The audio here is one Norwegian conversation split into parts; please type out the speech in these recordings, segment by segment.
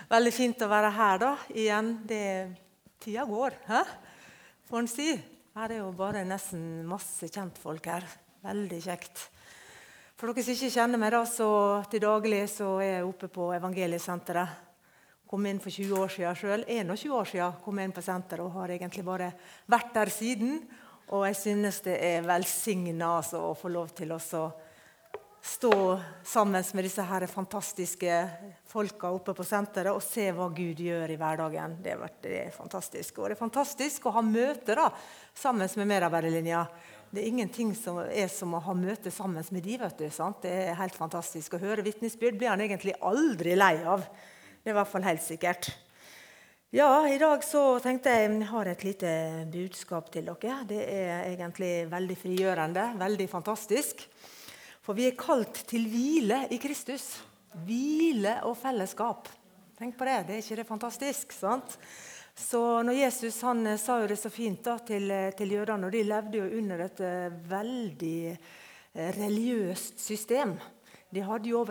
Veldig fint å være her da, igjen. Tida går, hæ? Får en si. Her er jo bare nesten masse kjentfolk her. Veldig kjekt. For dere som ikke kjenner meg da, så til daglig så er jeg oppe på Evangeliesenteret. Kom inn for 20 år siden selv. 21 år siden kom jeg inn på senteret og har egentlig bare vært der siden. Og jeg synes det er velsignet altså, å få lov til å stå sammen med disse her fantastiske folka oppe på senteret og se hva Gud gjør i hverdagen. Det er fantastisk. Og det er fantastisk å ha møter da, sammen med medarbeiderlinja. Det er ingenting som er som å ha møte sammen med de, vet du. Sant? Det er helt fantastisk. Å høre vitnesbyrd blir han egentlig aldri lei av. Det er i hvert fall helt sikkert. Ja, i dag så tenkte jeg har et lite budskap til dere. Det er egentlig veldig frigjørende, veldig fantastisk. For vi er kalt til hvile i Kristus. Hvile og fellesskap. Tenk på det, det er ikke det fantastisk, sant? Så når Jesus han sa jo det så fint da, til jødene, og de levde jo under et veldig religiøst system. De hadde jo over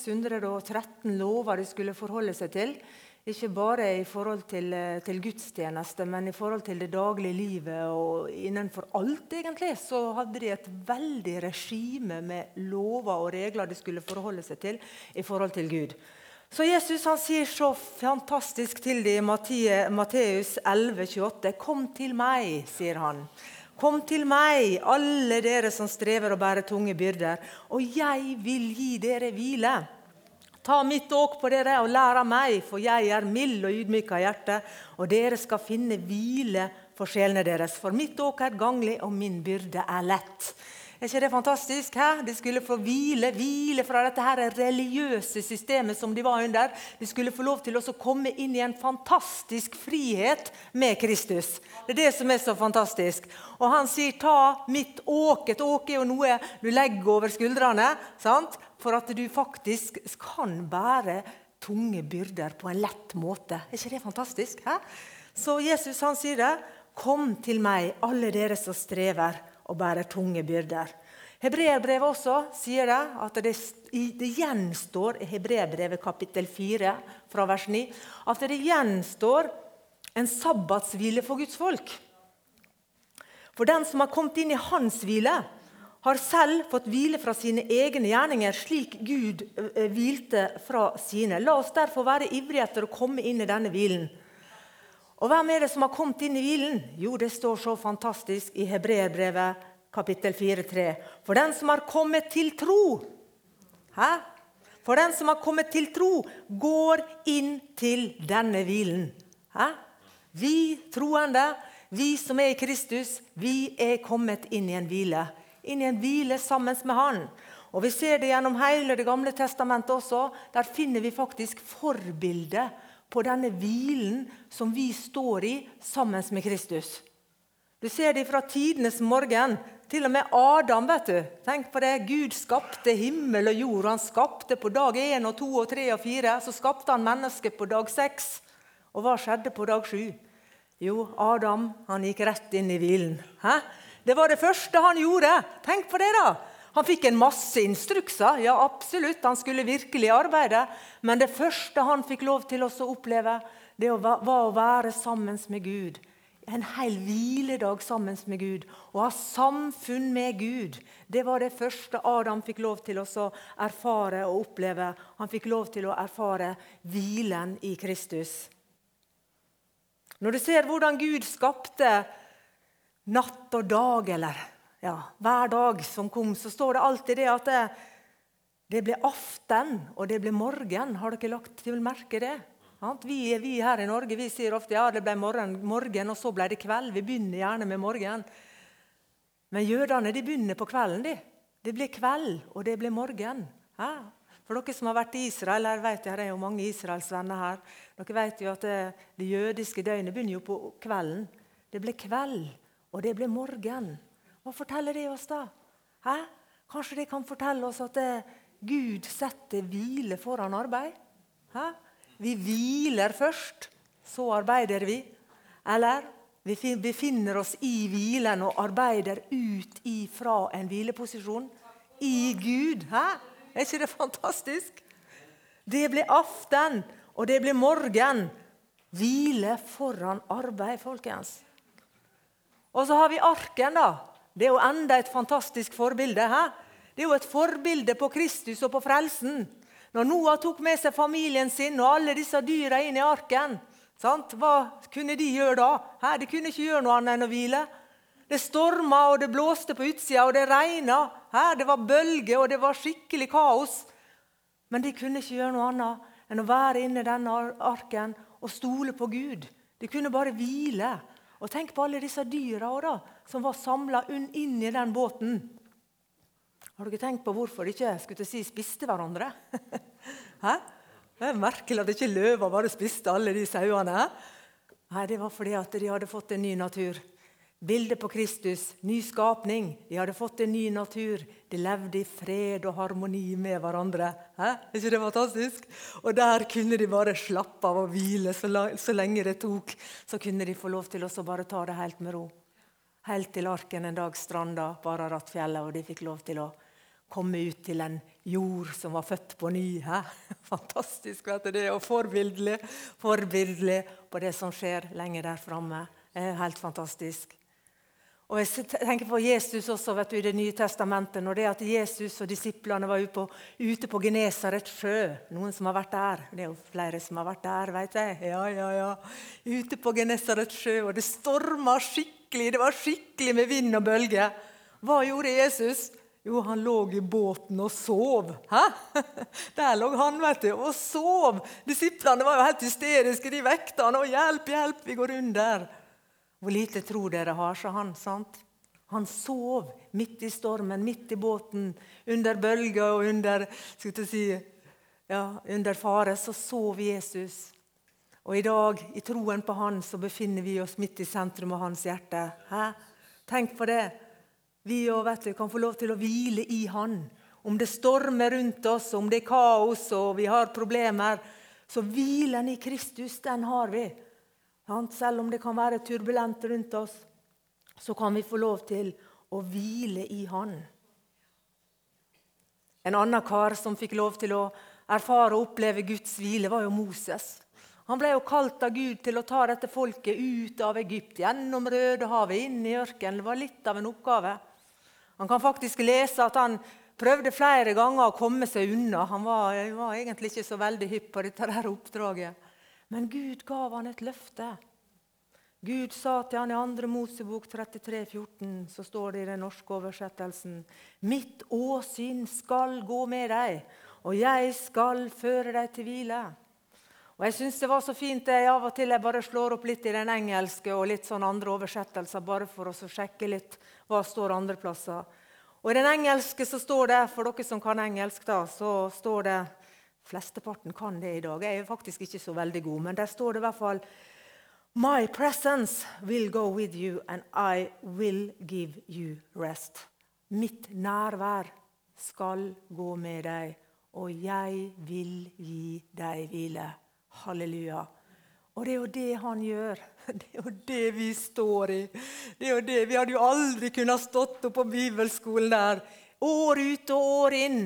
613 lover de skulle forholde seg til. Ikke bare i forhold til gudstjeneste, men i forhold til det daglige livet og innenfor alt egentlig, så hadde de et veldig regime med lover og regler de skulle forholde seg til i forhold til Gud. Så Jesus han sier så fantastisk til dem i Matteus 11,28. Kom til meg, sier han. Kom til meg, alle dere som strever og bærer tunge byrder, og jeg vil gi dere hvile. Ta mitt åk på dere og lær av meg, for jeg er mild og ydmyk av hjerte, og dere skal finne hvile for sjelene deres. For mitt åk er ganglig, og min byrde er lett. Er ikke det fantastisk? Hæ? De skulle få hvile fra dette her religiøse systemet som de var under. De skulle få lov til å komme inn i en fantastisk frihet med Kristus. Det er det som er så fantastisk. Og han sier, ta mitt åk. Et åk er jo noe du legger over skuldrene, sant? For at du faktisk kan bære tunge byrder på en lett måte. Er ikke det fantastisk? Hæ? Så Jesus han sier det, kom til meg, alle dere som strever og bærer tunge byrder. Hebreerbrevet også sier det, at det gjenstår i Hebreerbrevet kapittel 4 fra vers 9, at det gjenstår en sabbatshvile for Guds folk. For den som har kommet inn i hans hvile, har selv fått hvile fra sine egne gjerninger, slik Gud hvilte fra sine. La oss derfor være ivrige etter å komme inn i denne hvilen. Og hvem er det som har kommet inn i hvilen? Jo, det står så fantastisk i Hebreerbrevet kapittel 4,3. For den som har kommet til tro, hæ? For den som har kommet til tro, går inn til denne hvilen. Hæ? Vi troende, vi som er i Kristus, vi er kommet inn i en hvile. Inn i en hvile sammen med han. Og vi ser det gjennom hele det gamle testamentet også. Der finner vi faktisk forbilde på denne hvilen som vi står i sammen med Kristus. Du ser det fra tidenes morgen, til og med Adam, vet du. Tenk på det, Gud skapte himmel og jord. Han skapte på dag 1 og 2 og 3 og 4, så skapte han mennesket på dag 6. Og hva skjedde på dag 7? Jo, Adam, han gikk rett inn i hvilen. Hæ? Det var det første han gjorde. Tenk på det da. Han fikk en masse instrukser, ja absolutt, han skulle virkelig arbeide, men det første han fikk lov til å oppleve, det var å være sammen med Gud. En hel hviledag sammen med Gud, og ha samfunn med Gud. Det var det første Adam fikk lov til å erfare og oppleve. Han fikk lov til å erfare hvilen i Kristus. Når du ser hvordan Gud skapte natt og dag, eller hver dag som kom, så står det alltid det at det ble aften og det ble morgen. Har dere lagt til merke det? Vi her i Norge, vi sier ofte det ble morgen og så ble det kveld. Vi begynner gjerne med morgen. Men jødene, de begynner på kvelden. Det ble kveld og det ble morgen. For dere som har vært i Israel, her vet jeg, det er jo mange Israelsvenner her. Dere vet jo at det jødiske døgnet begynner jo på kvelden. Det ble kveld og det ble morgen. Hva forteller det oss da? Kanskje det kan fortelle oss at Gud setter hvile foran arbeid? Vi hviler først, så arbeider vi. Eller vi befinner oss i hvilen og arbeider ut fra en hvileposisjon. I Gud. Er ikke det fantastisk? Det ble aften, og det blir morgen. Hvile foran arbeid, folkens. Og så har vi arken da. Det er jo enda et fantastisk forbilde. Det er jo et forbilde på Kristus og på frelsen. Når Noah tok med seg familien sin og alle disse dyra inn i arken, sant? Hva kunne de gjøre da? De kunne ikke gjøre noe annet enn å hvile. Det stormet og det blåste på utsida og det regnet. Det var bølger og det var skikkelig kaos. Men de kunne ikke gjøre noe annet enn å være inne i denne arken og stole på Gud. De kunne bare hvile. Og tenk på alle disse dyra også, da, som var samlet inn i den båten. Har dere tenkt på hvorfor de ikke spiste hverandre? Det er merkelig at ikke løver bare spiste alle de sauene. Nei, det var fordi at de hadde fått en ny natur. Bildet på Kristus, ny skapning. De hadde fått en ny natur. De levde i fred og harmoni med hverandre. Er ikke det fantastisk? Og der kunne de bare slappe av og hvile så lenge det tok. Så kunne de få lov til å bare ta det helt med ro. Helt til arken en dag stranda på Araratfjellet, og de fikk lov til å komme ut til en jord som var født på ny. Fantastisk, vet du det, og forbildelig på det som skjer lenger der fremme. Det er helt fantastisk. Og jeg tenker på Jesus også, vet du, i Det nye testamentet, når det at Jesus og disiplene var ute på Genesaret sjø. Noen som har vært der. Det er jo flere som har vært der, vet jeg. Ja. Ute på Genesaret sjø, og det stormet skikkelig. Det var skikkelig med vind og bølge. Hva gjorde Jesus? Jo, han lå i båten og sov. Der lå han, vet du, og sov. Disiplene var jo helt hysteriske. De vekte han, og hjelp, vi går under. Hvor lite tro dere har, sa han, sant? Han sov midt i stormen, midt i båten, under bølger og under fare, så sov Jesus. Og i dag, i troen på han, så befinner vi oss midt i sentrum av hans hjerte. Tenk på det. Vi kan få lov til å hvile i han. Om det stormer rundt oss, om det er kaos og vi har problemer, så hvilen i Kristus, den har vi. Selv om det kan være turbulent rundt oss, så kan vi få lov til å hvile i han. En annen kar som fikk lov til å erfare og oppleve Guds hvile var jo Moses. Han ble jo kalt av Gud til å ta dette folket ut av Egypt, gjennom Rødehavet, inn i ørkenen. Det var litt av en oppgave. Han kan faktisk lese at han prøvde flere ganger å komme seg unna. Han var egentlig ikke så veldig hypp på dette der oppdraget. Men Gud gav han et løfte. Gud sa til han i 2. Mosebok 33,14, så står det i den norske oversettelsen: «Mitt åsyn skal gå med deg, og jeg skal føre deg til hvile.» Og jeg synes det var så fint, av og til jeg bare slår opp litt i den engelske og litt sånn andre oversettelser, bare for å sjekke litt hva står andre plasser. Og i den engelske så står det, for dere som kan engelsk da, så står det, flesteparten kan det i dag, jeg er faktisk ikke så veldig god, men der står det i hvert fall: «My presence will go with you, and I will give you rest.» Mitt nærvær skal gå med deg, og jeg vil gi deg hvile. Halleluja. Og det er jo det han gjør. Det er jo det vi står i. Det er jo det. Vi hadde jo aldri kunnet stått opp på bibelskolen der, år ut og år inn,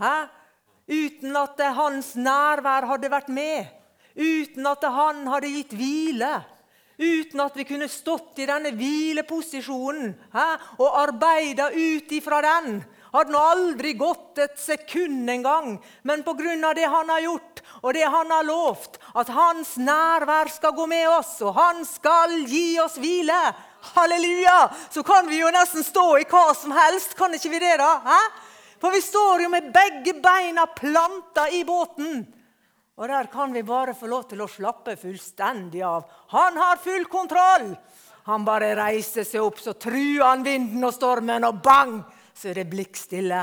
uten at hans nærvær hadde vært med, uten at han hadde gitt hvile, uten at vi kunne stått i denne hvileposisjonen og arbeidet ut ifra den. Hadde han aldri gått et sekund en gang, men på grunn av det han har gjort, og det han har lovt, at hans nærvær skal gå med oss, og han skal gi oss hvile. Halleluja! Så kan vi jo nesten stå i hva som helst, kan ikke vi det da? For vi står jo med begge beina plantet i båten. Og der kan vi bare få lov til å slappe fullstendig av. Han har full kontroll. Han bare reiser seg opp, så truer han vinden og stormen, og bang, så er det blikkstille.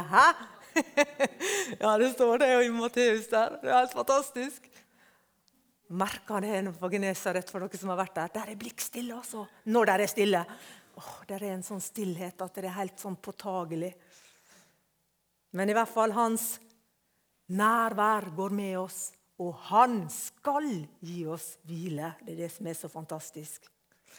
Ja, det står det jo i Matteus der. Det er helt fantastisk. Merker det på Genesaret for dere som har vært der. Der er blikkstille altså. Når der er stille. Der er en sånn stillhet at det er helt sånn påtagelig. Men i hvert fall hans nærvær går med oss, og han skal gi oss hvile. Det er det som er så fantastisk.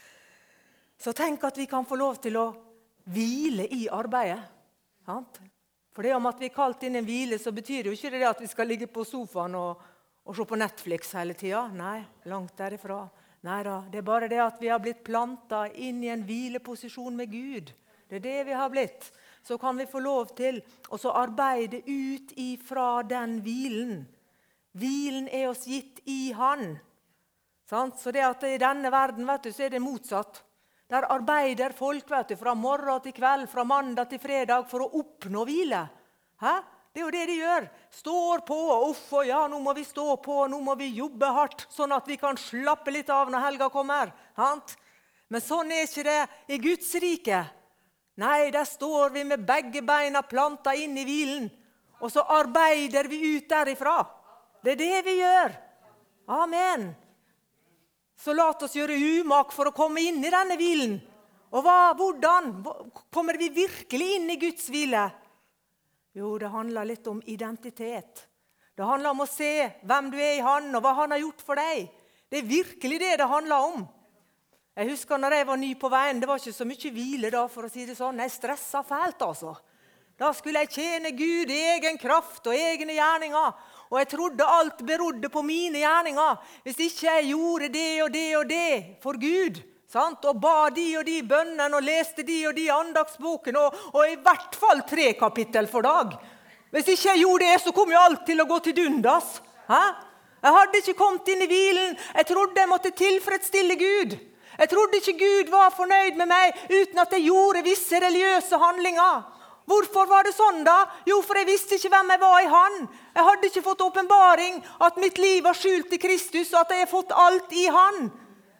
Så tenk at vi kan få lov til å hvile i arbeidet. For det om at vi er kalt inn en hvile, så betyr det jo ikke det at vi skal ligge på sofaen og og se på Netflix hele tiden. Nei, langt derifra. Neida, det bare det at vi har blitt plantet inn i en hvileposisjon med Gud. Det det vi har blitt. Så kan vi få lov til å så arbeide ut ifra den hvilen. Hvilen oss gitt i Han. Så det at i denne verden, vet du, så det motsatt. Der arbeider folk, vet du, fra morgen til kveld, fra mandag til fredag, for å oppnå hvile. Hæ? Det jo det de gjør. Står på, og ja, nå må vi stå på, nå må vi jobbe hardt, sånn at vi kan slappe litt av når helga kommer. Men sånn ikke det i Guds rike. Nei, der står vi med begge beina plantet inn i hvilen, og så arbeider vi ut derifra. Det det vi gjør. Amen. Så la oss gjøre umak for å komme inn i denne hvilen. Og hvordan kommer vi virkelig inn i Guds hvile? Jo, det handler litt om identitet. Det handler om å se hvem du i Han, og hva Han har gjort for deg. Det virkelig det handler om. Jeg husker når jeg var ny på veien, det var ikke så mye hvile da, for å si det sånn. Jeg stresset fælt, altså. Da skulle jeg tjene Gud i egen kraft og egne gjerninger. Og jeg trodde alt berodde på mine gjerninger. Hvis ikke jeg gjorde det og det og det for Gud, sant? Og ba de og de bønnen og leste de og de andagsboken, og i hvert fall 3 kapittel for dag. Hvis ikke jeg gjorde det, så kom jo alt til å gå til dundas. Jeg hadde ikke kommet inn i hvilen. Jeg trodde jeg måtte tilfredsstille Gud. Jeg trodde ikke Gud var fornøyd med meg uten at jeg gjorde visse religiøse handlinger. Hvorfor var det sånn da? Jo, for jeg visste ikke hvem jeg var i Han. Jeg hadde ikke fått åpenbaring at mitt liv var skjult i Kristus, og at jeg har fått alt i Han.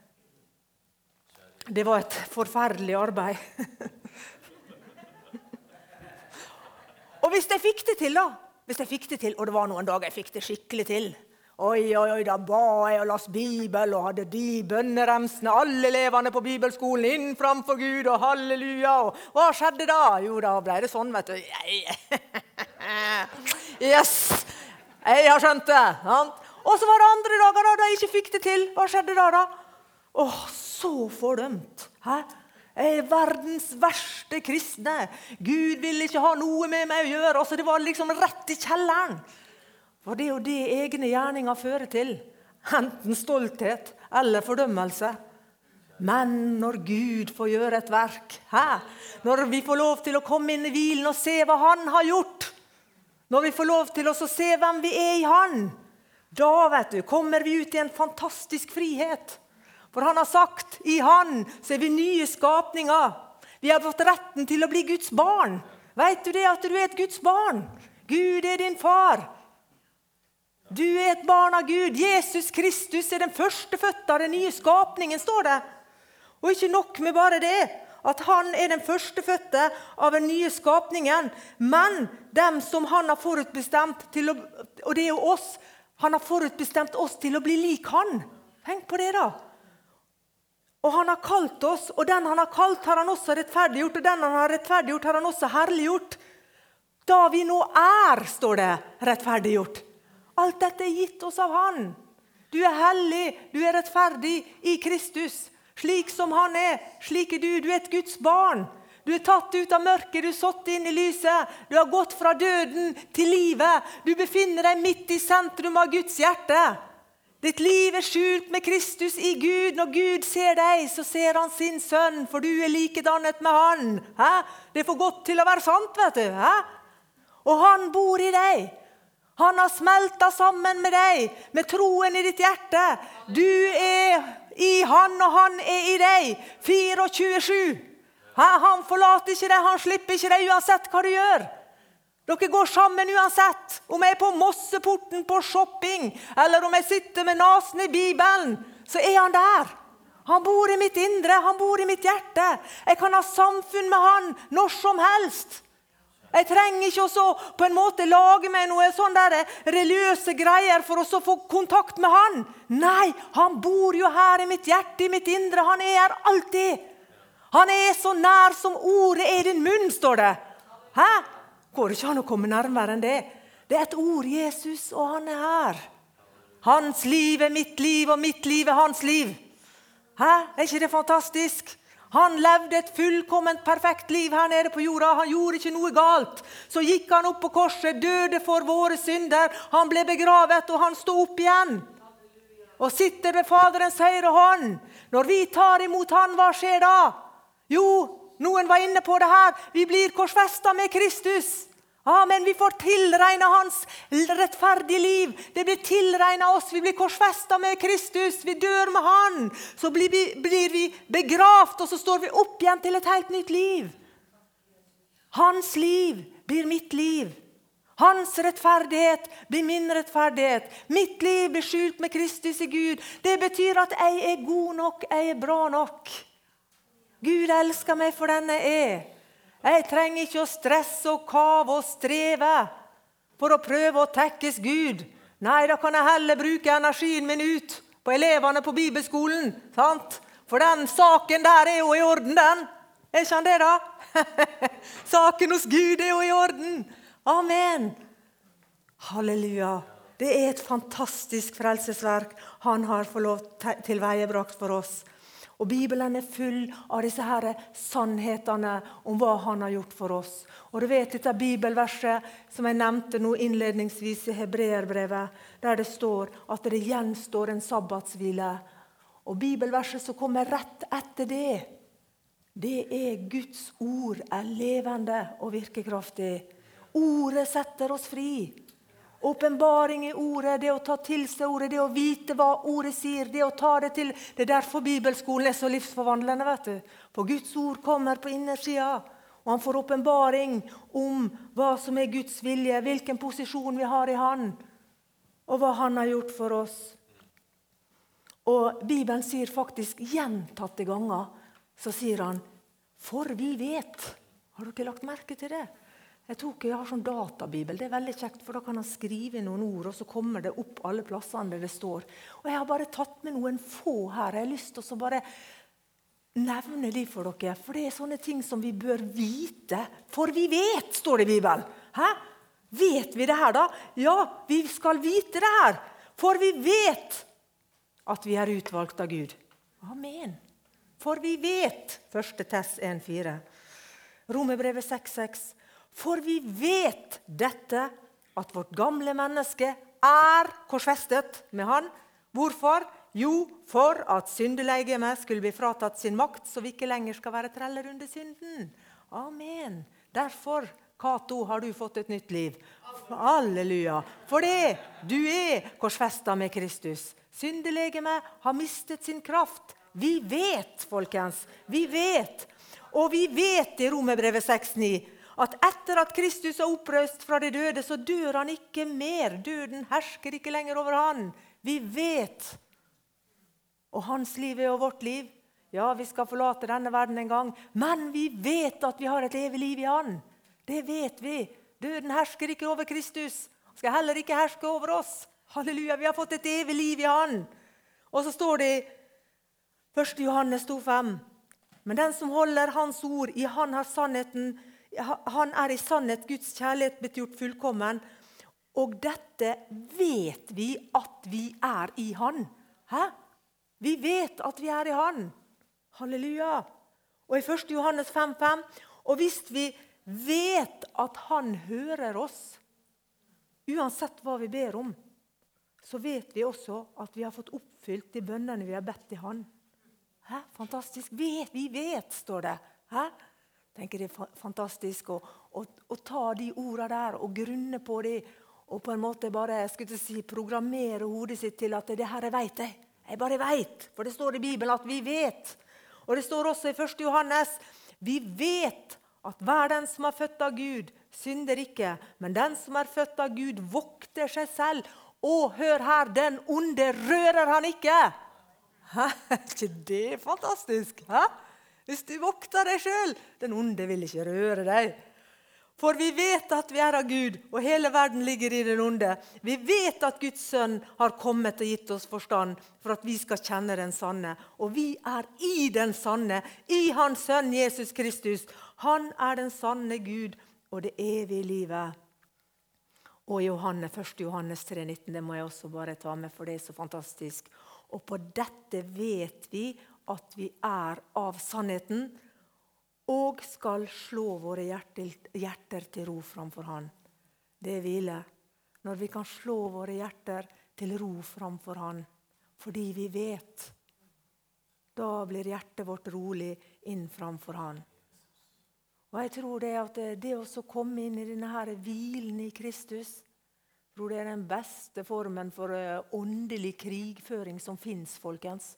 Det var et forferdelig arbeid. Og hvis jeg fikk det til da, og det var noen dager jeg fikk det skikkelig til, da ba jeg og las Bibel og hadde de bønneremsene, alle elevene på bibelskolen inn framfor Gud og halleluja. Og hva skjedde da? Jo, da ble det sånn, vet du. Yes, jeg har skjønt det. Og så var det andre dager da jeg ikke fikk det til. Hva skjedde da? Så fordømt. Jeg verdens verste kristne. Gud ville ikke ha noe med meg å gjøre. Altså, det var liksom rett i kjelleren. For det jo det egne gjerninger fører til. Enten stolthet eller fordømmelse. Men når Gud får gjøre et verk, når vi får lov til å komme inn i hvilen og se hva Han har gjort, når vi får lov til å se hvem vi i Han, da vet du, kommer vi ut i en fantastisk frihet. For Han har sagt, i Han så vi nye skapninger. Vi har fått retten til å bli Guds barn. Vet du det at du et Guds barn? Gud din far. Du et barn av Gud. Jesus Kristus den førstefødte av den nye skapningen, står det. Og ikke nok med bare det, at Han den førstefødte av den nye skapningen, men dem som Han har forutbestemt til å, og det jo oss, Han har forutbestemt oss til å bli lik Han. Tenk på det da. Og Han har kalt oss, og den Han har kalt har Han også rettferdiggjort, og den Han har rettferdiggjort har Han også herliggjort. Da vi nå står det rettferdiggjort. Alt dette gitt oss av Han. Du hellig, du rettferdig i Kristus. Slik som Han slik du. Du et Guds barn. Du tatt ut av mørket, du satt inn i lyset. Du har gått fra døden til livet. Du befinner deg midt i sentrum av Guds hjerte. Ditt liv skjult med Kristus i Gud. Når Gud ser deg, så ser Han sin sønn, for du likedannet med Han. Det får godt til å være sant, vet du. Og Han bor i deg. Han har smeltet sammen med deg, med troen i ditt hjerte. Du i Han, og Han i deg. 24/7. Han forlater ikke deg, Han slipper ikke deg uansett hva du gjør. Dere går sammen uansett. Om jeg på Mosseporten på shopping, eller om jeg sitter med nasen i Bibelen, så Han der. Han bor i mitt indre, Han bor i mitt hjerte. Jeg kan ha samfunn med Han når som helst. Jeg trenger ikke også på en måte lage meg noe sånn der religiøse greier for å få kontakt med Han. Nei, Han bor jo her i mitt hjerte, i mitt indre. Han her alltid. Han så nær som ordet i din munn, står det. Går det ikke an å komme nærmere enn det? Det et ord, Jesus, og Han her. Hans liv mitt liv, og mitt liv Hans liv. Ikke det fantastisk? Han levde et fullkomment perfekt liv her nede på jorda. Han gjorde ikke noe galt. Så gikk han opp på korset, døde for våre synder. Han ble begravet, og han stod opp igjen. Og sitter ved Faderens høyre hånd. Når vi tar imot han, hva skjer da? Jo, noen var inne på det her. Vi blir korsfestet med Kristus. Amen, vi får tilregnet hans rettferdige liv. Det blir tilregnet oss. Vi blir korsfestet med Kristus. Vi dør med han. Så blir vi begravt, og så står vi opp igjen til et helt nytt liv. Hans liv blir mitt liv. Hans rettferdighet blir min rettferdighet. Mitt liv blir skjult med Kristus i Gud. Det betyr at jeg er god nok, jeg er bra nok. Gud elsker meg for den jeg er. Jeg trenger ikke å stresse og kave og streve for å prøve å tekkes Gud. Nei, da kan jeg heller bruke energien min ut på elevene på bibelskolen. Sant? For den saken der er jo i orden, den. Er ikke han det da? Saken hos Gud er jo i orden. Amen. Halleluja. Det er et fantastisk frelsesverk han har fått lov tilveiebrakt for oss. Og Bibelen er full av disse her sannhetene om hva han har gjort for oss. Og du vet dette bibelverset som jeg nevnte nå innledningsvis i Hebreerbrevet, der det står at det gjenstår en sabbatshvile. Og bibelverset som kommer rett etter det er Guds ord er levende og virkekraftig. Ordet setter oss fri. Åpenbaring i ordet, det å ta til seg ordet, det å vite hva ordet sier, det å ta det til. Det er derfor bibelskolen er så livsforvandlende, vet du. For Guds ord kommer på innersida, og han får åpenbaring om hva som er Guds vilje, hvilken posisjon vi har i han, og hva han har gjort for oss. Og Bibelen sier faktisk gjentatte ganger, så sier han, for vi vet. Har du ikke lagt merke til det? Jeg har sånn databibel, det er veldig kjekt, for da kan han skrive noen ord, og så kommer det opp alle plassene der det står. Og jeg har bare tatt med noen få her, jeg har lyst til å bare nevne de for dere, for det er sånne ting som vi bør vite. For vi vet, står det i Bibelen. Hæ? Vet vi det her da? Ja, vi skal vite det her. For vi vet at vi er utvalgt av Gud. Amen. For vi vet, 1. Tess 1,4. Romerbrevet 6,6. For vi vet dette, at vårt gamle menneske er korsfestet med han. Hvorfor? Jo, for at syndelegemet skulle bli fratatt sin makt, så vi ikke lenger skal være treller under synden. Amen. Derfor, Kato, har du fått et nytt liv. Halleluja. For det, du er korsfestet med Kristus. Syndelegemet har mistet sin kraft. Vi vet, folkens. Vi vet. Og vi vet i Romerbrevet 6,9, at etter at Kristus er oppreist fra de døde, så dør han ikke mer. Døden hersker ikke lenger over han. Vi vet. Og hans liv er jo vårt liv. Ja, vi skal forlate denne verden en gang, men vi vet at vi har et evig liv i han. Det vet vi. Døden hersker ikke over Kristus. Skal heller ikke herske over oss. Halleluja, vi har fått et evig liv i han. Og så står det i 1. Johannes 2,5. Men den som holder hans ord, i han har sannheten. Han er i sannhet Guds kjærlighet blitt gjort fullkommen, og dette vet vi at vi er i han. Hæ? Vi vet at vi er i han. Halleluja. Og i 1. Johannes 5,5, og hvis vi vet at han hører oss, uansett hva vi ber om, så vet vi også at vi har fått oppfylt de bønnene vi har bedt i han. Hæ? Fantastisk. Vi vet, står det. Hæ? Jeg tenker det er fantastisk å ta de ordene der og grunne på det, og på en måte bare programmere hodet sitt til at det her jeg vet det. Jeg bare vet, for det står i Bibelen at vi vet. Og det står også i 1. Johannes, vi vet at hver den som er født av Gud, synder ikke, men den som er født av Gud vokter seg selv. Og hør her, den onde rører han ikke. Hæ? Er ikke det fantastisk? Hæ? Hvis du vokter deg selv, den onde vil ikke røre deg. For vi vet at vi er av Gud, og hele verden ligger i den onde. Vi vet at Guds sønn har kommet og gitt oss forstand, for at vi skal kjenne den sanne. Og vi er i den sanne, i hans sønn Jesus Kristus. Han er den sanne Gud, og det evige livet. Og 1. Johannes 3,19, det må jeg også bare ta med, for det er så fantastisk. Og på dette vet vi at vi av sannheten, og skal slå våre hjerter til ro framfor han. Det hvile, når vi kan slå våre hjerter til ro framfor han, fordi vi vet. Da blir hjertet vårt rolig inn framfor han. Og jeg tror det at det å komme inn i denne her hvilen i Kristus, jeg tror det den beste formen for åndelig krigføring som finnes, folkens.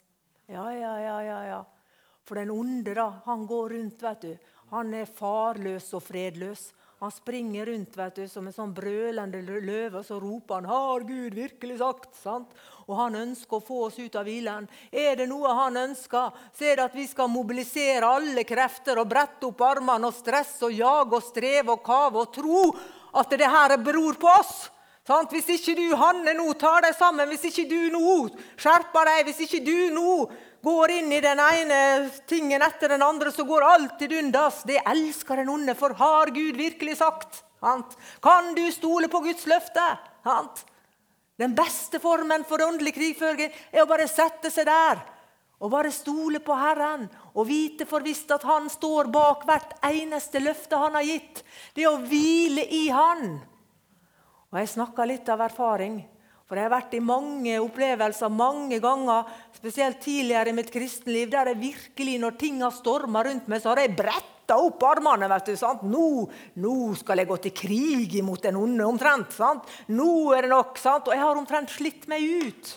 Ja. For den onde da, han går rundt, vet du. Han farløs og fredløs. Han springer rundt, vet du, som en sånn brølende løve, og så roper han, har Gud virkelig sagt, sant? Og han ønsker å få oss ut av hvilen. Det noe han ønsker, så det at vi skal mobilisere alle krefter og brette opp armene og stresse og jage og streve og kave og tro at det her beror på oss. Sant? Hvis ikke du, Hanne, nå tar deg sammen, hvis ikke du nå skjerper deg, hvis ikke du nå går inn i den ene tingen etter den andre, så går alltid undas. Det elsker den onde, for har Gud virkelig sagt? Sant? Kan du stole på Guds løfte? Sant? Den beste formen for åndelig krigføring å bare sette seg der, og bare stole på Herren, og vite for visst at han står bak hvert eneste løfte han har gitt. Det å hvile i han. Og jeg snakker litt av erfaring, for jeg har vært i mange opplevelser, mange ganger, spesielt tidligere i mitt kristenliv, der jeg virkelig, når ting har stormet rundt meg, så har jeg brettet opp armene, vet du, sant? Nå skal jeg gå til krig imot den onde omtrent, sant? Nå det nok, sant? Og jeg har omtrent slitt meg ut.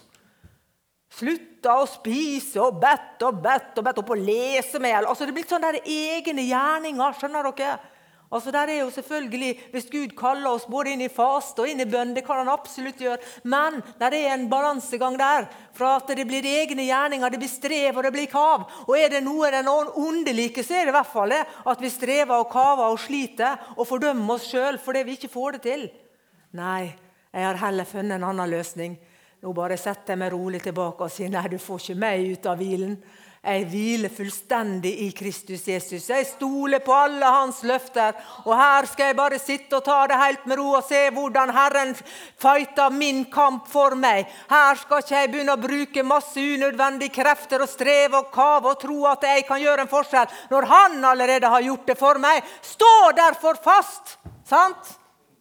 Slutta å spise og bedt opp og lese meg. Altså det blir sånn der egne gjerninger, skjønner dere? Altså der jo selvfølgelig, hvis Gud kaller oss både inn i faste og inn i bønn, det kan han absolutt gjøre, men der en balansegang der, fra at det blir egne gjerninger, det blir strev og det blir kav, og det noe den onde liker, så det i hvert fall det, at vi strever og kaver og sliter og fordømmer oss selv fordi vi ikke får det til. Nei, jeg har heller funnet en annen løsning. Nå bare setter jeg meg rolig tilbake og sier, nei, du får ikke meg ut av hvilen. Jeg hviler fullstendig i Kristus Jesus. Jeg stoler på alle hans løfter. Og her skal jeg bare sitte og ta det helt med ro og se hvordan Herren fighter min kamp for meg. Her skal ikke jeg begynne å bruke masse unødvendige krefter og streve og kave og tro at jeg kan gjøre en forskjell når han allerede har gjort det for meg. Stå derfor fast, sant?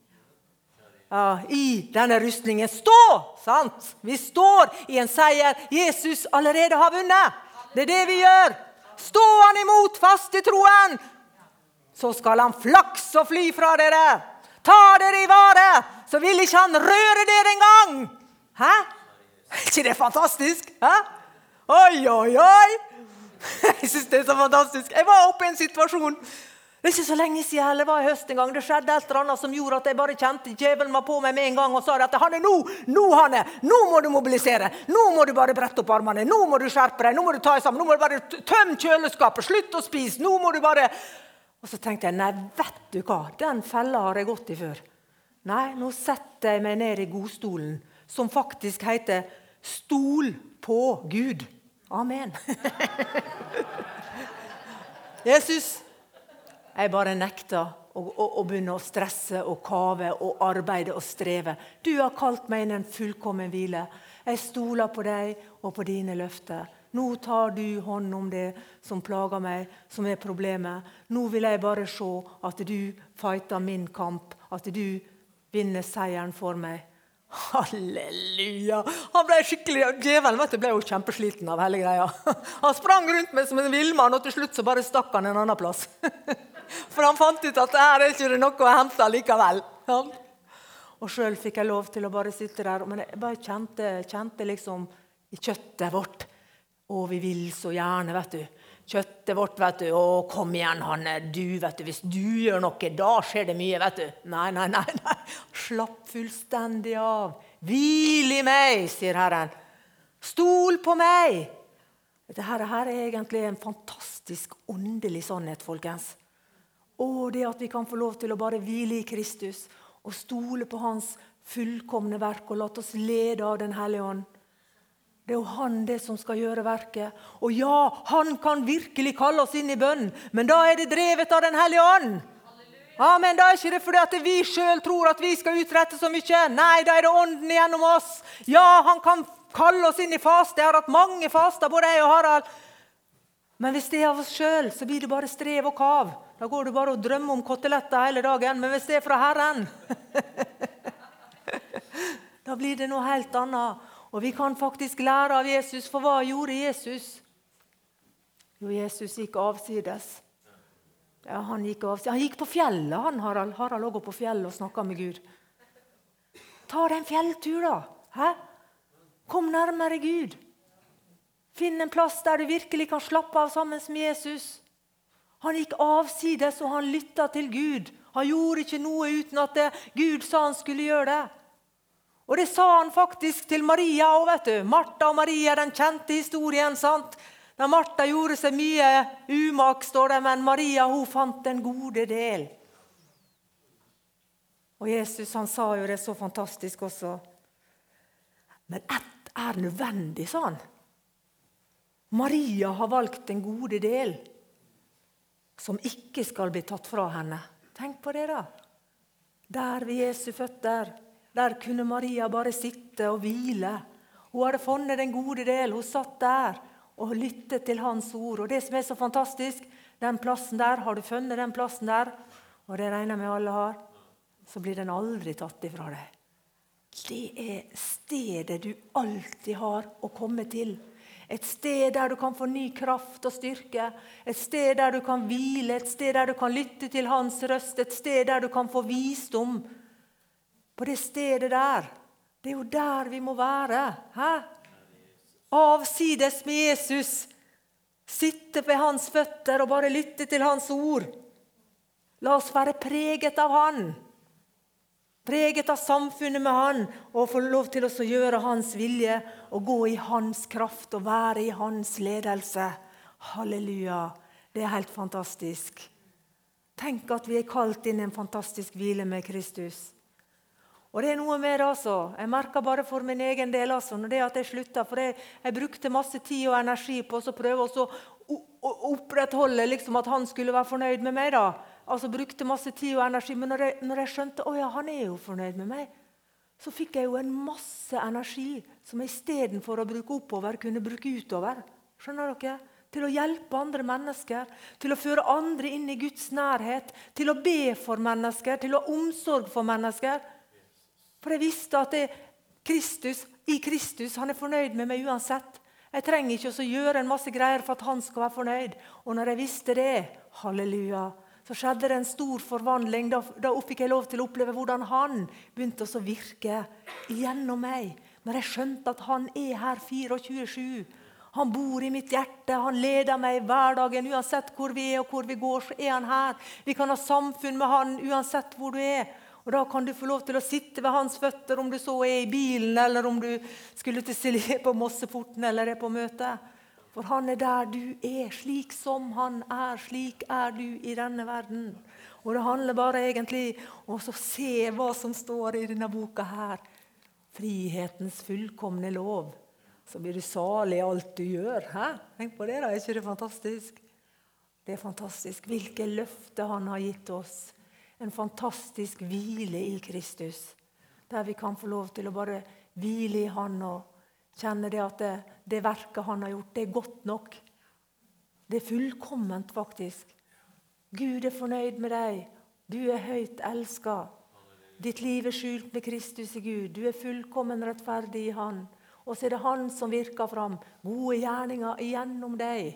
Ja, i denne rustningen. Stå, sant? Vi står i en seier Jesus allerede har vunnet. Det det vi gjør. Stå han imot fast i troen, så skal han flakse og fly fra dere. Ta dere i vare, så vil ikke han røre dere en gang. Hæ? Er ikke det fantastisk? Hæ? Oi. Jeg synes det så fantastisk. Jeg var oppe i en situasjon. Det ikke så lenge siden, eller var i høst en gang. Det skjedde et eller annet som gjorde at jeg bare kjente djevelen var på meg med en gang og sa at Hanne, nå må du mobilisere. Nå må du bare brette opp armene. Nå må du skjerpe deg. Nå må du ta deg sammen. Nå må du bare tømme kjøleskapet. Slutt å spise. Nå må du bare... Og så tenkte jeg, nei, vet du hva? Den fella har jeg gått i før. Nei, nå setter jeg meg ned i godstolen, som faktisk heter stol på Gud. Amen. Jesus, jeg bare nekter å begynne å stresse og kave og arbeide og streve. Du har kalt meg inn en fullkommen hvile. Jeg stoler på deg og på dine løfter. Nå tar du hånd om det som plager meg, som problemet. Nå vil jeg bare se at du fighter min kamp, at du vinner seieren for meg. Halleluja! Han ble skikkelig, djevelen vet du, ble jo kjempesliten av hele greia. Han sprang rundt meg som en villmann, og til slutt så bare stakk han en annen plass. For han fant ut at her ikke det noe å hente likevel. Og selv fikk jeg lov til å bare sitte der, men jeg bare kjente liksom i kjøttet vårt. Og vi vil så gjerne, vet du. Kjøttet vårt, vet du. Å, kom igjen, Hanne, du, vet du. Hvis du gjør noe, da skjer det mye, vet du. Nei. Slapp fullstendig av. Hvil i meg, sier Herren. Stol på meg. Dette her egentlig en fantastisk åndelig sannhet, folkens. Og det at vi kan få lov til å bare hvile i Kristus og stole på hans fullkomne verk og la oss lede av den Hellige Ånd. Det jo han det som skal gjøre verket. Og ja, han kan virkelig kalle oss inn i bønn, men da det drevet av den Hellige Ånd. Amen, da ikke det fordi at vi selv tror at vi skal utrette så mye. Nei, da det ånden gjennom oss. Ja, han kan kalle oss inn i faste. Jeg har hatt mange faster, både jeg og Harald. Men hvis det er av oss selv, så blir det bare strev og kav. Da går du bare og drømmer om koteletter hele dagen. Men hvis det er fra Herren, da blir det noe helt annet. Og vi kan faktisk lære av Jesus, for hva gjorde Jesus? Jo, Jesus gikk avsides. Ja, han gikk avsides. Han gikk på fjellet, han Harald. Harald lå på fjellet og snakket med Gud. Ta deg en fjelltur da. Hæ? Kom nærmere Gud. Finn en plass der du virkelig kan slappe av sammen med Jesus. Han gikk avsides og han lyttet til Gud. Han gjorde ikke noe uten at Gud sa han skulle gjøre det. Og det sa han faktisk til Maria også, vet du. Martha og Maria, den kjente historien, sant? Da Martha gjorde seg mye umak, står det, men Maria, hun fant den gode del. Og Jesus, han sa jo det så fantastisk også. Men ett er nødvendig, sa han. Maria har valgt den gode del, som ikke skal bli tatt fra henne. Tenk på det da. Der ved Jesu føtter, der kunne Maria bare sitte og hvile. Hun hadde funnet den gode del. Hun satt der og lyttet til hans ord. Og det som er så fantastisk, den plassen der, har du funnet den plassen der, og det regner med alle har, så blir den aldri tatt ifra deg. Det er stedet du alltid har å komme til. Et sted der du kan få ny kraft og styrke. Et sted der du kan hvile. Et sted der du kan lytte til hans røst. Et sted der du kan få visdom. På det stedet der. Det er jo der vi må være. Hæ? Avsides med Jesus. Sitte ved hans føtter og bare lytte til hans ord. La oss være preget av han. Preget av samfunnet med han, og få lov til oss å gjøre hans vilje, og gå i hans kraft, og være i hans ledelse. Halleluja, det er helt fantastisk. Tenk at vi er kalt inn i en fantastisk hvile med Kristus. Og det er noe med det altså. Jeg merker bare for min egen del altså, når det at jeg sluttet, for jeg brukte masse tid og energi på å prøve å opprettholde liksom, at han skulle være fornøyd med meg da. Altså brukte masse tid og energi, men når jeg skjønte, ja, han er jo fornøyd med meg, så fikk jeg jo en masse energi, som jeg i stedet for å bruke oppover, kunne bruke utover. Skjønner dere? Til å hjelpe andre mennesker, til å føre andre inn i Guds nærhet, til å be for mennesker, til å ha omsorg for mennesker. For jeg visste at i Kristus, han er fornøyd med meg uansett. Jeg trenger ikke å gjøre en masse greier for at han skal være fornøyd. Og når jeg visste det, halleluja, så skjedde det en stor forvandling. Da fikk jeg lov til å oppleve hvordan han begynte å virke gjennom meg. Når jeg skjønte at han er her 24/7. Han bor i mitt hjerte, han leder meg i hverdagen. Uansett hvor vi er og hvor vi går, så er han her. Vi kan ha samfunn med han uansett hvor du er. Og da kan du få lov til å sitte ved hans føtter, om du så er i bilen, eller om du skulle til Silje på Mosseporten, eller er på møte. For han er der du er, slik som han er, slik er du i denne verden. Og det handler bare egentlig om å se hva som står i denne boka her. Frihetens fullkomne lov. Så blir du salig i alt du gjør. Hæ? Tenk på det da, er ikke det fantastisk? Det er fantastisk. Hvilke løfter han har gitt oss. En fantastisk hvile i Kristus. Der vi kan få lov til å bare hvile i han og kjenne det at det verket han har gjort, det er godt nok. Det er fullkomment faktisk. Gud er fornøyd med deg. Du er høyt elsket. Ditt liv er skjult med Kristus i Gud. Du er fullkommen rettferdig i han. Og så er det han som virker fram. Gode gjerninger gjennom deg.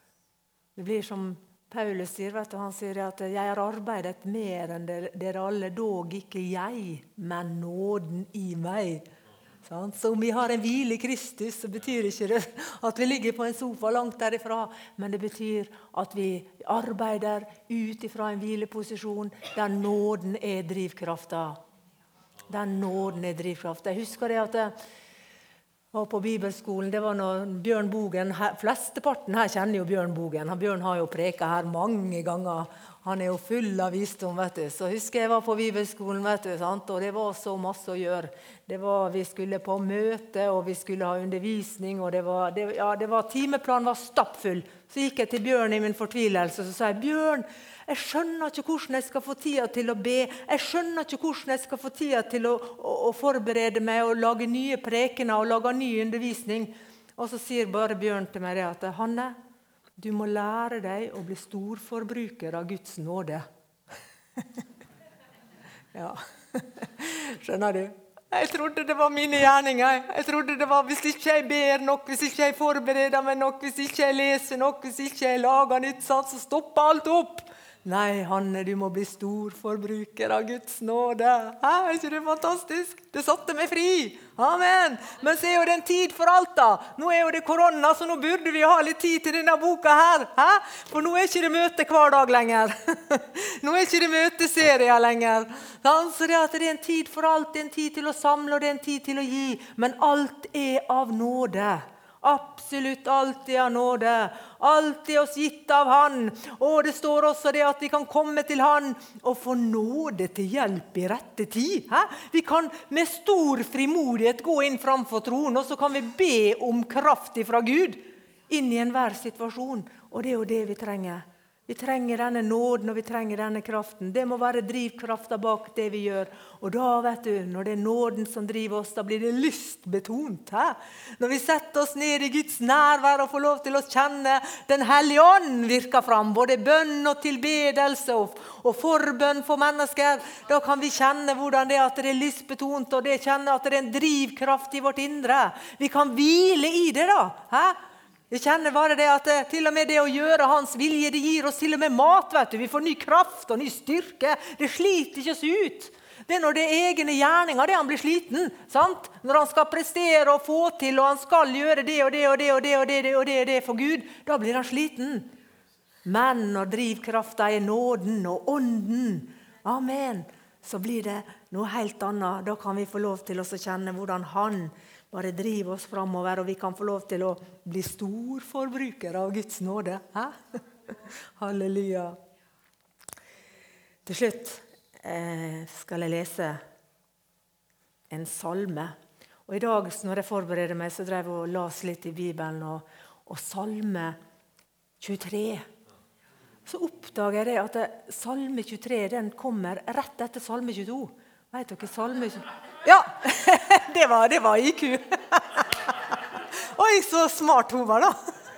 Det blir som Paulus sier, vet du, han sier at jeg har arbeidet mer enn dere alle, dog ikke jeg, men nåden i meg. Så om vi har en hvile i Kristus, så betyr ikke det at vi ligger på en sofa langt derifra, men det betyr at vi arbeider ut ifra en hvileposisjon der nåden er drivkrafta. Der nåden er drivkrafta. Jeg husker det at og på bibelskolen, det var når Bjørn Bogen, flesteparten her kjenner jo Bjørn Bogen. Bjørn har jo preket her mange ganger. Han er jo full av visdom, vet du. Så husker jeg var på bibelskolen, vet du, sant? Og det var så masse å gjøre. Vi skulle på møte, og vi skulle ha undervisning, og timeplanen var stappfull. Så gikk jeg til Bjørn i min fortvilelse, og så sa jeg, Bjørn, jeg skjønner ikke hvordan jeg skal få tida til å be. Jeg skjønner ikke hvordan jeg skal få tida til å forberede meg og lage nye prekener og lage ny undervisning. Og så sier bare Bjørn til meg det at Hanne, Du må lære deg å bli storforbruker av Guds nåde. Ja, skjønner du? Jeg trodde det var mine gjerninger. Jeg trodde det var hvis ikke jeg ber nok, hvis ikke jeg forbereder meg nok, hvis ikke jeg leser nok, hvis ikke jeg lager nytt, så stopper alt opp. Nei, Hanne, du må bli storforbruker av Guds nåde. Er ikke det fantastisk? Det satte meg fri. Amen. Men så er jo det en tid for alt da. Nå er jo det korona, så nå burde vi ha litt tid til denne boka her. For nå er ikke det møte hver dag lenger. Nå er ikke det møteserier lenger. Så det er en tid for alt, det er en tid til å samle, og det er en tid til å gi. Men alt er av nåde. Absolutt alltid av nåde. Alltid oss gitt av Han. Og det står også det at vi kan komme til Han og få nåde til hjelp i rette tid. Vi kan med stor frimodighet gå inn framfor tronen, og så kan vi be om kraft fra Gud inn i enhver situasjon. Og det er jo det vi trenger. Vi trenger denne nåden, og vi trenger denne kraften. Det må være drivkraften bak det vi gjør. Og da, vet du, når det er nåden som driver oss, da blir det lystbetont. Når vi setter oss ned i Guds nærvær og får lov til å kjenne Den hellige ånd virker fram, både bønn og tilbedelse og forbønn for mennesker, da kan vi kjenne hvordan det er at det er lystbetont, og det kjenner at det er en drivkraft i vårt indre. Vi kan hvile i det da, Jeg kjenner bare det at til og med det å gjøre hans vilje, det gir oss til og med mat, vet du. Vi får ny kraft og ny styrke. Det sliter ikke oss ut. Det er når det er egne gjerninger, det han blir sliten, sant? Når han skal prestere og få til, og han skal gjøre det og det og det og det og det og det, og det for Gud, da blir han sliten. Men når drivkraften er nåden og ånden, amen, så blir det noe helt annet. Da kan vi få lov til å kjenne hvordan han bare driver oss fremover, og vi kan få lov til å bli storforbrukere av Guds nåde. Halleluja. Til slutt skal jeg lese en salme. Og i dag, når jeg forbereder meg, så drev jeg og las litt i Bibelen, og salme 23. Så oppdager jeg at salme 23, den kommer rett etter salme 22. Vet dere, salme 22? Ja, det var IQ. Oi, så smart hun var da.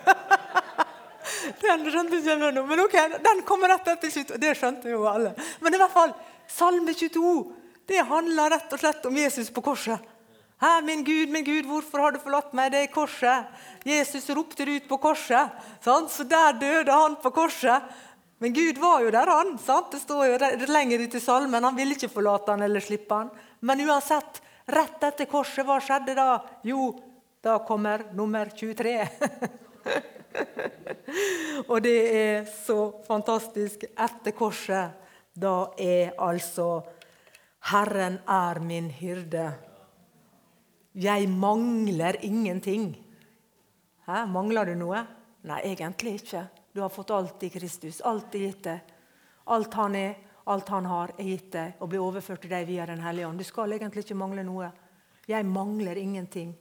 Den skjønte ikke jeg nå, men ok, den kommer rett etter 22, det skjønte jo alle. Men i hvert fall, salme 22, det handler rett og slett om Jesus på korset. Min Gud, hvorfor har du forlatt meg? Det er korset. Jesus ropte det ut på korset, sant? Så der døde han på korset. Men Gud var jo der han, sant? Det står jo lenger ut i salmen, han ville ikke forlate han eller slippe han. Men uansett, rett etter korset, hva skjedde da? Jo, da kommer nummer 23. Og det er så fantastisk. Etter korset, da er altså Herren er min hyrde. Jeg mangler ingenting. Mangler du noe? Nei, egentlig ikke. Du har fått alt i Kristus. Alt er gitt deg. Alt han er, alt han har, er gitt deg og blir overført til deg via Den hellige ånd. Du skal egentlig ikke mangle noe. Jeg mangler ingenting.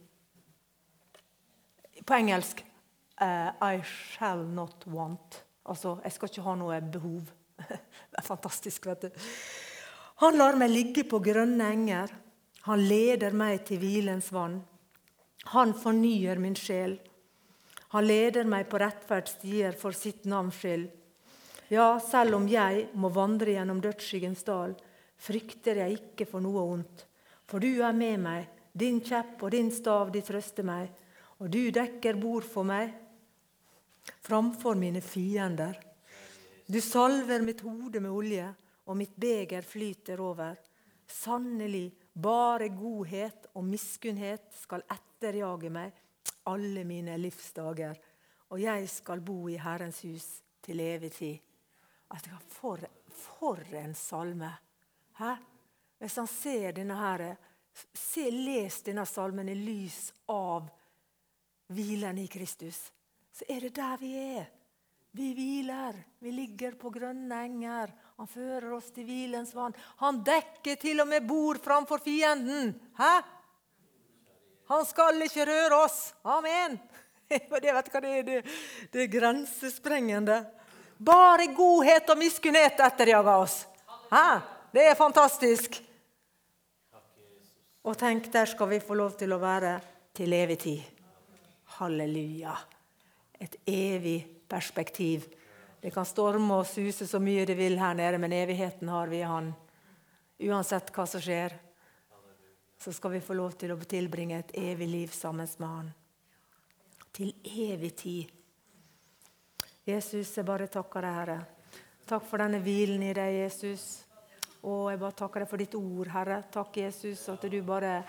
På engelsk, I shall not want. Altså, jeg skal ikke ha noe behov. Det er fantastisk, vet du. Han lar meg ligge på grønne enger. Han leder meg til hvilens vann. Han fornyer min sjel. Han leder meg på rettferdsstier for sitt navns skyld. Ja, selv om jeg må vandre gjennom dødsskyggens dal, frykter jeg ikke for noe ondt. For du er med meg, din kjepp og din stav, de trøster meg. Og du dekker bord for meg framfor mine fiender. Du salver mitt hode med olje, og mitt beger flyter over. Sannelig, bare godhet og miskunnhet skal etterjage meg alle mine livsdager, og jeg skal bo i Herrens hus til evig tid. For en salme. Hvis han ser denne her, les denne salmen i lys av hvilen i Kristus, så er det der vi er. Vi hviler, vi ligger på grønne enger, han fører oss til hvilens vann. Han dekker til og med bord framfor fienden. Han skal ikke røre oss. Amen. Det vet hva det er. Det er grensesprengende. Bare godhet og miskunnhet etterjager oss. Det er fantastisk. Og tenk, der skal vi få lov til å være til evig tid. Halleluja. et evig perspektiv. Det kan storme og suse så mye det vil her nede, men evigheten har vi i han. Uansett hva som skjer, så skal vi få lov til å tilbringe et evig liv sammen med han. Til evig tid. Jesus, jeg bare takker deg, Herre. Takk for denne hvilen i deg, Jesus. Og jeg bare takker deg for ditt ord, Herre. Takk, Jesus, at du bare...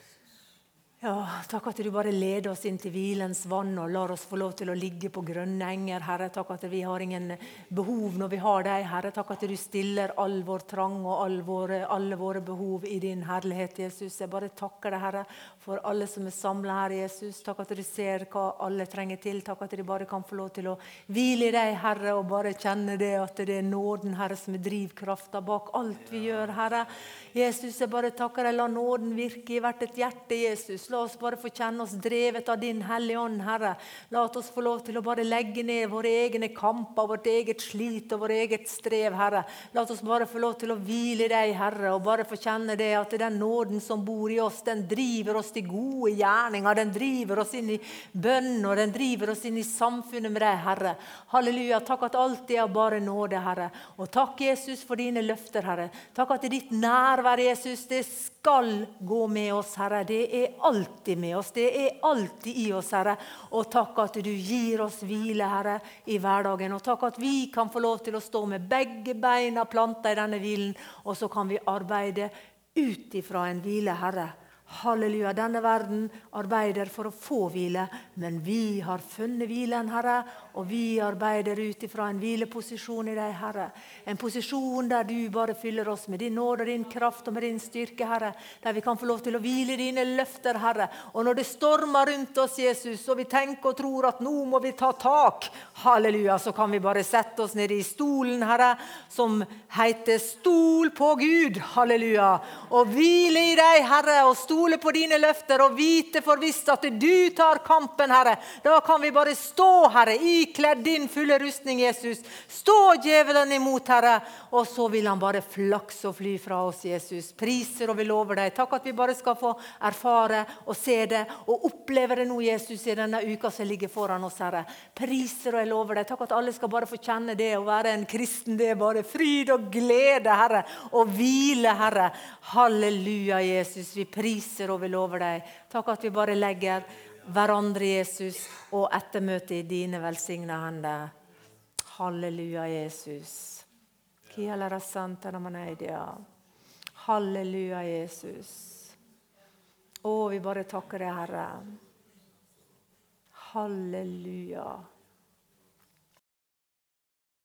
Ja, takk at du bare leder oss inn til hvilens vann og lar oss få lov til å ligge på grønne enger, Herre. Takk at vi har ingen behov når vi har deg, Herre. Takk at du stiller all vår trang og alle våre behov i din herlighet, Jesus. Jeg bare takker deg, Herre, for alle som er samlet her, Jesus. Takk at du ser hva alle trenger til. Takk at de bare kan få lov til å hvile i deg, Herre, og bare kjenne det at det er nåden, Herre, som er drivkraften bak alt vi gjør, Herre. Jesus, jeg bare takker deg, la nåden virke i hvert et hjerte, Jesus. La oss bare få kjenne oss drevet av din hellige ånd, Herre. La oss få lov til å bare legge ned våre egne kamper, vårt eget slit og vårt eget strev, Herre. La oss bare få lov til å hvile i deg, Herre, og bare få kjenne det at den nåden som bor i oss, den driver oss til gode gjerninger, den driver oss inn i bønn, og den driver oss inn i samfunnet med deg, Herre. Halleluja, takk at alt det er bare nåde, Herre. Og takk, Jesus, for dine løfter, Herre. Takk at ditt nærvær, Jesus, det skal gå med oss, Herre. Det er alltid med oss. Det er alltid i oss, Herre. Og takk at du gir oss hvile, Herre, i hverdagen. Og takk at vi kan få lov til å stå med begge beina plantet i denne hvilen, og så kan vi arbeide ut ifra en hvile, Herre. Halleluja, denne verden arbeider for å få hvile, men vi har funnet hvilen, Herre, og vi arbeider ut ifra en hvileposisjon i deg, Herre. En posisjon der du bare fyller oss med din nåd og din kraft og med din styrke, Herre, der vi kan få lov til å hvile i dine løfter, Herre. Og når det stormer rundt oss, Jesus, og vi tenker og tror at nå må vi ta tak, halleluja, så kan vi bare sette oss ned i stolen, Herre, som heter stol på Gud, halleluja, og hvile i deg, Herre, og stole på dine løfter og vite for visst at du tar kampen, Herre. Da kan vi bare stå, Herre, ikledd din fulle rustning, Jesus. Stå djevelen imot, Herre, og så vil han bare flakse og fly fra oss, Jesus. Priser og vi lover deg. Takk at vi bare skal få erfare og se det og oppleve det nå, Jesus, i denne uka som ligger foran oss, Herre. Priser og jeg lover deg. Takk at alle skal bare få kjenne det å være en kristen. Det er bare fryd og glede, Herre, og hvile, Herre. Halleluja, Jesus. Vi priser og vi lover deg. Takk at vi bare legger hverandre, Jesus, og ettermøte i dine velsignede hender. Halleluja, Jesus. Halleluja, Jesus. Å, vi bare takker deg, Herre. Halleluja.